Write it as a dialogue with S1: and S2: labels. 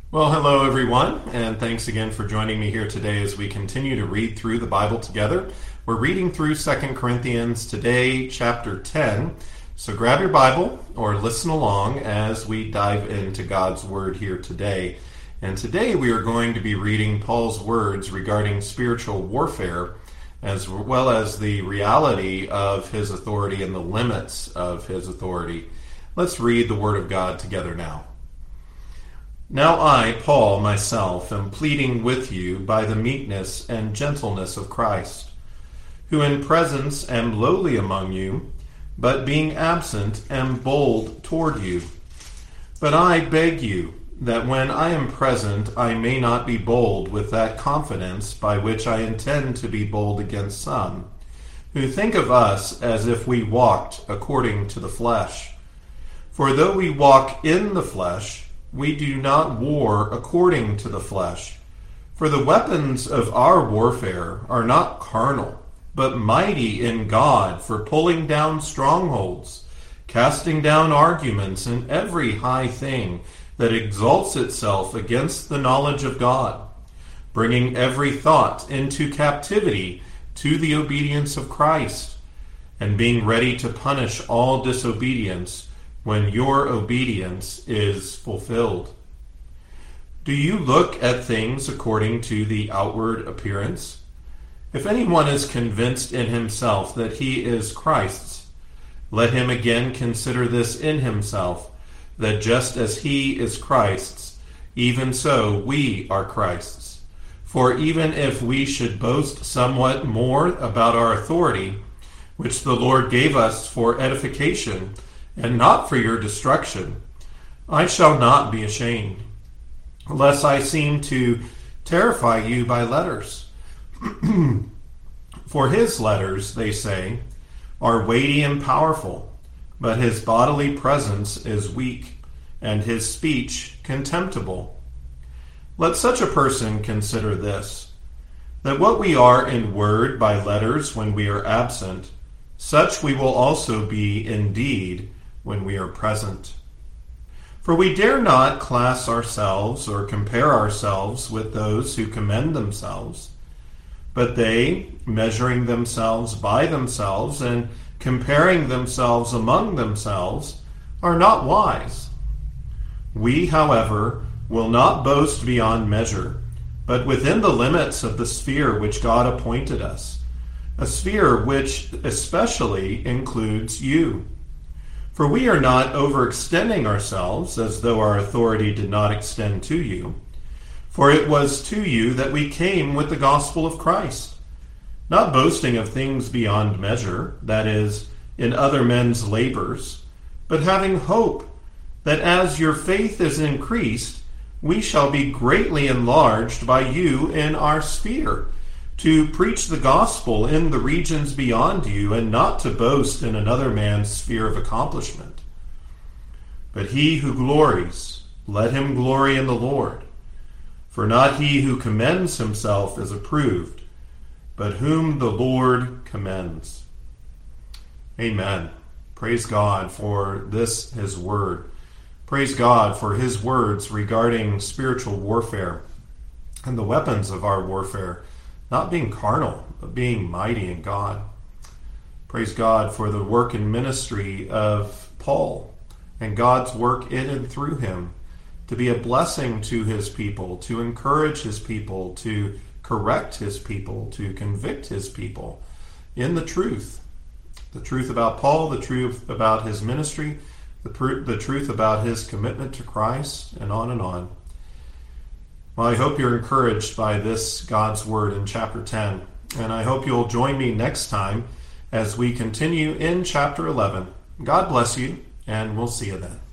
S1: Well, hello everyone, and thanks again for joining me here today as we continue to read through the Bible together. We're reading through 2 Corinthians today, chapter 10. So grab your Bible or listen along as we dive into God's Word here today. And today we are going to be reading Paul's words regarding spiritual warfare, as well as the reality of his authority and the limits of his authority. Let's read the Word of God together now. Now I, Paul, myself, am pleading with you by the meekness and gentleness of Christ, who in presence am lowly among you, but being absent am bold toward you. But I beg you that when I am present I may not be bold with that confidence by which I intend to be bold against some, who think of us as if we walked according to the flesh. For though we walk in the flesh, we do not war according to the flesh. For the weapons of our warfare are not carnal, but mighty in God for pulling down strongholds, casting down arguments and every high thing that exalts itself against the knowledge of God, bringing every thought into captivity to the obedience of Christ, and being ready to punish all disobedience when your obedience is fulfilled. Do you look at things according to the outward appearance? If anyone is convinced in himself that he is Christ's, let him again consider this in himself, that just as he is Christ's, even so we are Christ's. For even if we should boast somewhat more about our authority, which the Lord gave us for edification, and not for your destruction, I shall not be ashamed, lest I seem to terrify you by letters. For his letters, they say, are weighty and powerful, but his bodily presence is weak, and his speech contemptible. Let such a person consider this, that what we are in word by letters when we are absent, such we will also be in deed when we are present. For we dare not class ourselves or compare ourselves with those who commend themselves, but they, measuring themselves by themselves and comparing themselves among themselves, are not wise. We, however, will not boast beyond measure, but within the limits of the sphere which God appointed us, a sphere which especially includes you. For we are not overextending ourselves as though our authority did not extend to you. For it was to you that we came with the gospel of Christ, not boasting of things beyond measure, that is, in other men's labors, but having hope that as your faith is increased, we shall be greatly enlarged by you in our sphere, to preach the gospel in the regions beyond you, and not to boast in another man's sphere of accomplishment. But he who glories, let him glory in the Lord. For not he who commends himself is approved, but whom the Lord commends. Amen. Praise God for this, his word. Praise God for his words regarding spiritual warfare and the weapons of our warfare, not being carnal, but being mighty in God. Praise God for the work and ministry of Paul and God's work in and through him to be a blessing to his people, to encourage his people, to correct his people, to convict his people in the truth. The truth about Paul, the truth about his ministry, the truth about his commitment to Christ, and on and on. Well, I hope you're encouraged by this God's Word in chapter 10, and I hope you'll join me next time as we continue in chapter 11. God bless you, and we'll see you then.